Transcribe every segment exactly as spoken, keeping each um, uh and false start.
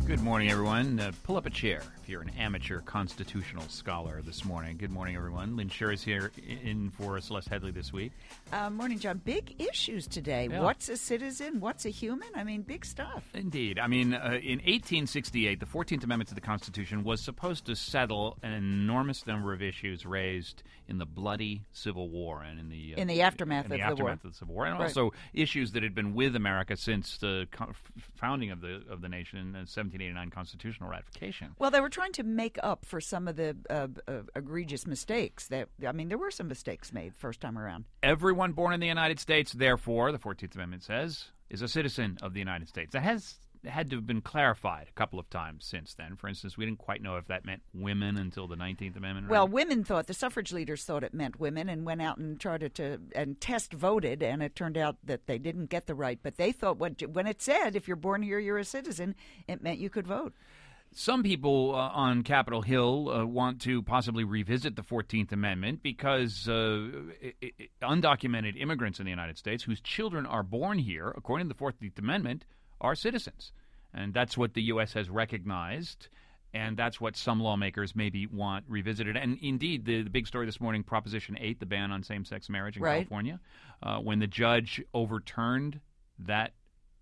Good morning, everyone. Uh, pull up a chair if you're an amateur constitutional scholar this morning. Good morning, everyone. Lynn Sherr is here in for Celeste Headley this week. Uh, morning, John. Big issues today. Yeah. What's a citizen? What's a human? I mean, big stuff. Indeed. I mean, uh, in eighteen sixty-eight, the fourteenth Amendment to the Constitution was supposed to settle an enormous number of issues raised in the bloody Civil War and in the uh, In the aftermath in of the the aftermath war. of the Civil War, and Right. also issues that had been with America since the co- founding of the of the nation in the seventeen eighty-nine constitutional ratification. Well, they were trying to make up for some of the uh, uh, egregious mistakes. That I mean, there were some mistakes made first time around. Everyone born in the United States, therefore, the fourteenth Amendment says, is a citizen of the United States. That has had to have been clarified a couple of times since then. For instance, we didn't quite know if that meant women until the nineteenth Amendment. Well, right? women thought, the suffrage leaders thought it meant women and went out and tried to, to and test voted, and it turned out that they didn't get the right. But they thought when, when it said, if you're born here, you're a citizen, it meant you could vote. Some people uh, on Capitol Hill uh, want to possibly revisit the fourteenth Amendment because uh, I- I- undocumented immigrants in the United States whose children are born here, according to the fourteenth Amendment, are citizens. And that's what the U S has recognized, and that's what some lawmakers maybe want revisited. And indeed, the, the big story this morning, Proposition eight, the ban on same-sex marriage in Right. California, uh, when the judge overturned that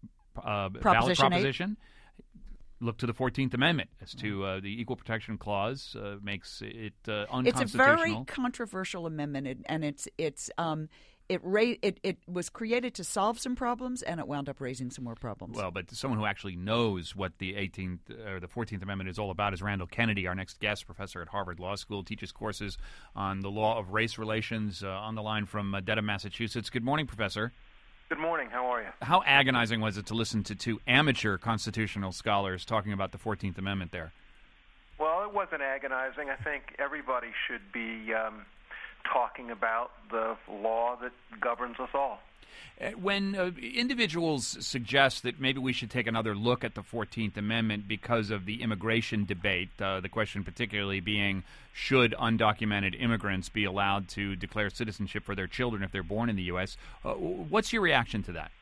uh, valid Proposition eight? proposition, look to the fourteenth Amendment as to uh, the Equal Protection Clause uh, makes it uh, unconstitutional. It's a very controversial amendment, and- and it's it's um it ra- it it was created to solve some problems, and it wound up raising some more problems. Well, but someone who actually knows what the eighteenth or the fourteenth Amendment is all about is Randall Kennedy, our next guest, professor at Harvard Law School, teaches courses on the law of race relations. Uh, on the line from uh, Dedham, Massachusetts. Good morning, Professor. Good morning. How are you? How agonizing was it to listen to two amateur constitutional scholars talking about the fourteenth Amendment there? Well, it wasn't agonizing. I think everybody should be um, talking about the law that governs us all. Uh, When uh, individuals suggest that maybe we should take another look at the fourteenth Amendment because of the immigration debate, uh, the question particularly being, should undocumented immigrants be allowed to declare citizenship for their children if they're born in the U S? Uh, what's your reaction to that?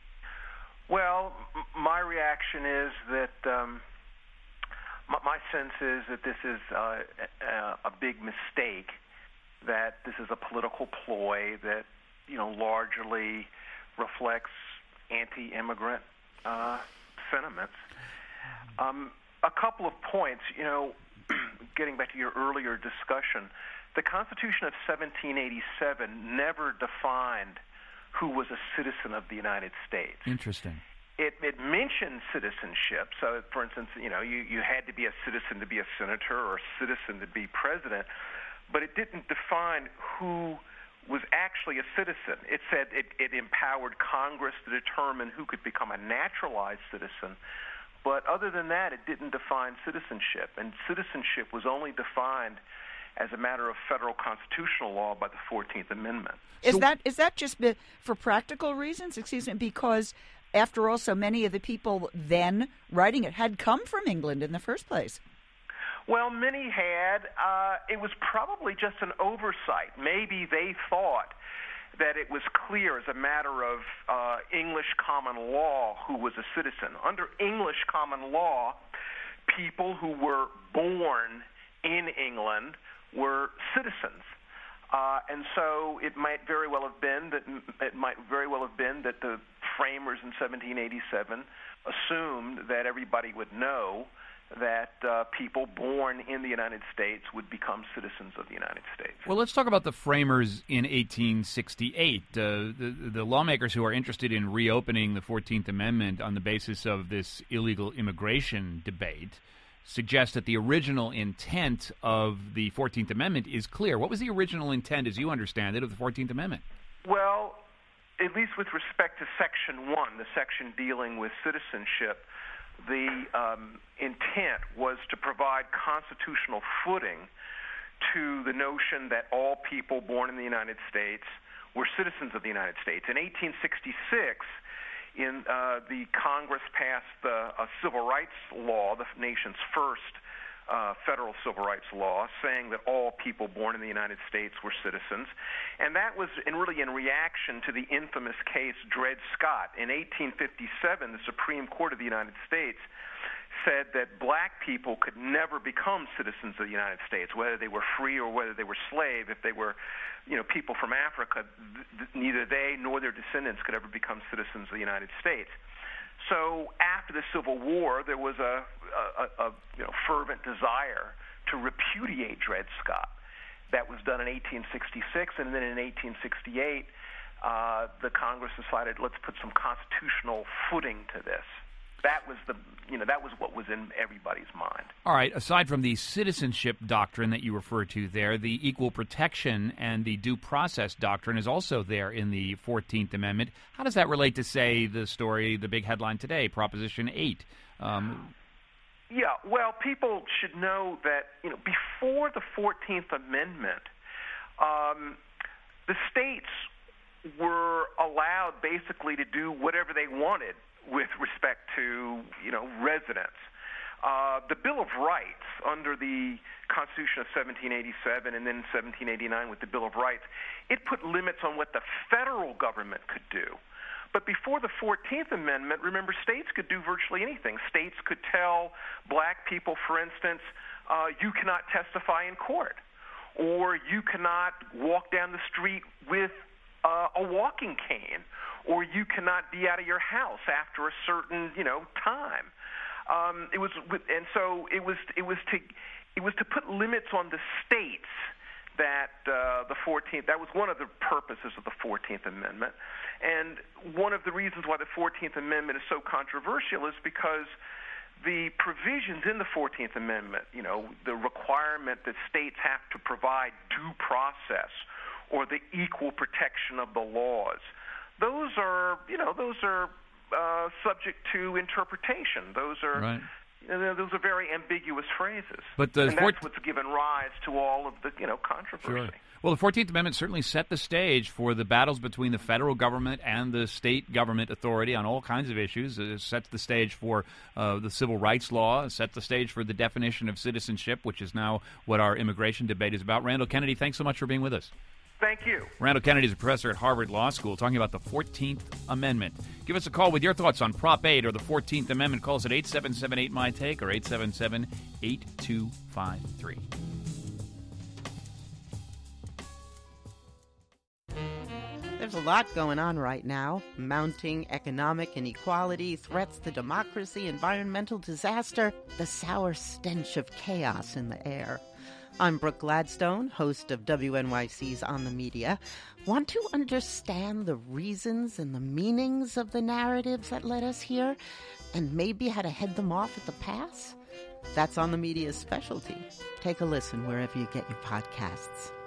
Well, m- my reaction is that um, my, my sense is that this is uh, a, a big mistake, that this is a political ploy that, you know, largely reflects anti-immigrant uh, sentiments. Um, a couple of points, you know, getting back to your earlier discussion, the Constitution of seventeen eighty-seven never defined who was a citizen of the United States. Interesting. It, it mentioned citizenship. So, for instance, you know, you, you had to be a citizen to be a senator or a citizen to be president, but it didn't define who was actually a citizen. It said it, it empowered Congress to determine who could become a naturalized citizen. But other than that, it didn't define citizenship. And citizenship was only defined as a matter of federal constitutional law by the fourteenth Amendment. Is So- that is that just be, for practical reasons? Excuse me, because after all, so many of the people then writing it had come from England in the first place. Well, many had. Uh, it was probably just an oversight. Maybe they thought that it was clear as a matter of uh, English common law who was a citizen. Under English common law, people who were born in England were citizens. Uh, and so it might very well have been that it might very well have been that the framers in seventeen eighty-seven assumed that everybody would know that uh, people born in the United States would become citizens of the United States. Well, let's talk about the framers in eighteen sixty-eight. Uh, the, the lawmakers who are interested in reopening the fourteenth Amendment on the basis of this illegal immigration debate suggest that the original intent of the fourteenth Amendment is clear. What was the original intent, as you understand it, of the fourteenth Amendment? Well, at least with respect to Section one, the section dealing with citizenship, the um, intent was to provide constitutional footing to the notion that all people born in the United States were citizens of the United States. In eighteen sixty-six, in uh, the Congress passed uh, a civil rights law, the nation's first uh, federal civil rights law, saying that all people born in the United States were citizens. And that was in really in reaction to the infamous case Dred Scott. In eighteen fifty-seven, the Supreme Court of the United States said that black people could never become citizens of the United States, whether they were free or whether they were slave. If they were, you know, people from Africa, th- neither they nor their descendants could ever become citizens of the United States. So after the Civil War, there was a, a, a you know, fervent desire to repudiate Dred Scott. That was done in eighteen sixty-six, and then in eighteen sixty-eight, uh, the Congress decided, let's put some constitutional footing to this. That was the, you know, that was what was in everybody's mind. All right. Aside from the citizenship doctrine that you refer to there, the equal protection and the due process doctrine is also there in the fourteenth Amendment. How does that relate to, say, the story, the big headline today, Proposition eight? Um, yeah. Well, people should know that, you know, before the fourteenth Amendment, um, the states were allowed basically to do whatever they wanted with respect to, you know, residents. Uh, the Bill of Rights under the Constitution of seventeen eighty-seven and then seventeen eighty-nine with the Bill of Rights, it put limits on what the federal government could do. But before the fourteenth Amendment, remember, states could do virtually anything. States could tell black people, for instance, uh, you cannot testify in court, or you cannot walk down the street with uh, a walking cane, or you cannot be out of your house after a certain, you know, time. Um, it was, and so it was, it was to, it was to put limits on the states that uh, the fourteenth. That was one of the purposes of the fourteenth Amendment, and one of the reasons why the fourteenth Amendment is so controversial is because the provisions in the fourteenth Amendment, you know, the requirement that states have to provide due process or the equal protection of the laws, those are, you know, those are uh, subject to interpretation. Those are, right. you know, those are very ambiguous phrases. But the and four- that's what's given rise to all of the, you know, controversy. Sure. Well, the fourteenth Amendment certainly set the stage for the battles between the federal government and the state government authority on all kinds of issues. It sets the stage for uh, the civil rights law. It sets the stage for the definition of citizenship, which is now what our immigration debate is about. Randall Kennedy, thanks so much for being with us. Thank you. Randall Kennedy is a professor at Harvard Law School talking about the fourteenth Amendment. Give us a call with your thoughts on Prop eight or the fourteenth Amendment. Call us at eight seven seven eight, M Y T A K E or eight seven seven, eight two five three. There's a lot going on right now. Mounting economic inequality, threats to democracy, environmental disaster, the sour stench of chaos in the air. I'm Brooke Gladstone, host of W N Y C's On the Media. Want to understand the reasons and the meanings of the narratives that led us here, and maybe how to head them off at the pass? That's On the Media's specialty. Take a listen wherever you get your podcasts.